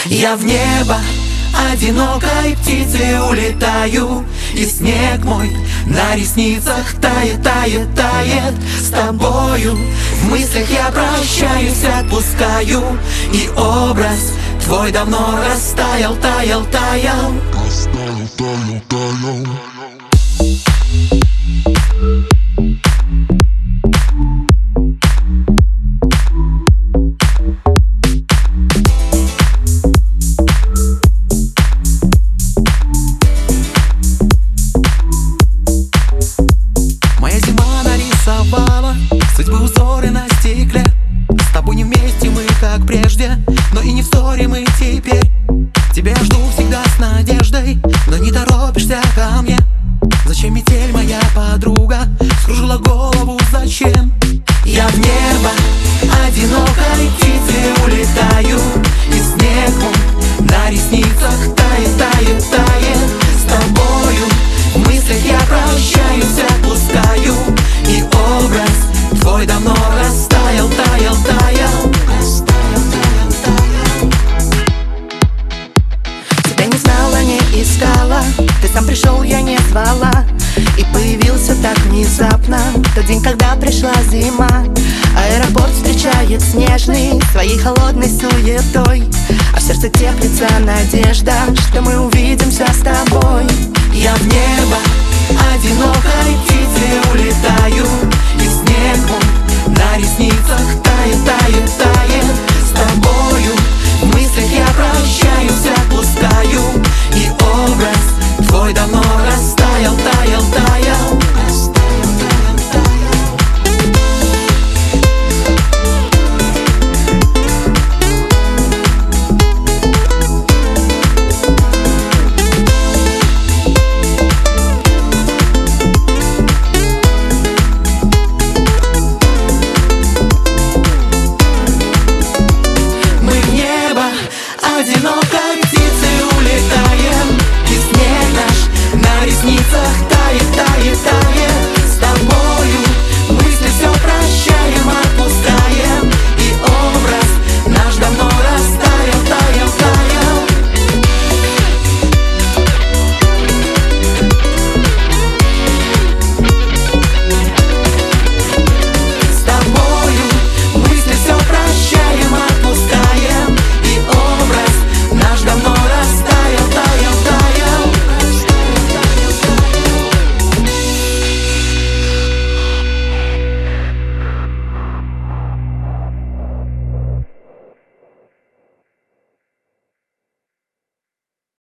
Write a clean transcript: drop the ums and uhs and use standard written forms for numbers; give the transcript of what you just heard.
Я в небо одинокой птицей улетаю, и снег мой на ресницах тает, тает, тает. С тобою в мыслях я прощаюсь, отпускаю, и образ твой давно растаял, таял, таял. Растаял, таял, таял. Судьбы узоры на стекле. С тобой не вместе мы, как прежде, но и не в ссоре мы теперь. Тебя я жду всегда с надеждой, но не торопишься ко мне. Зачем метель, моя подруга, скружила голову, зачем? Я в небо одинокой птицей улетаю, и снег мой на ресницах тает, тает, тает. С тобою в мыслях я прощаюсь, отпускаю, и образ твой давно растаял, таял, таял. Растаял, таял, таял. Тебя не знала, не искала, ты сам пришел, я не звала, и появился так внезапно тот день, когда пришла зима. Аэропорт встречает снежный своей холодной суетой, а в сердце теплится надежда, что мы увидимся с тобой. Я в небо одинокой птицей улетаю, и снег мой на ресницах тает, тает, тает. С тобою в мыслях я прощаюсь, отпускаю, и образ твой давно растаял, таял, таял. Растаял, таял, таял. Мы в небо одинокой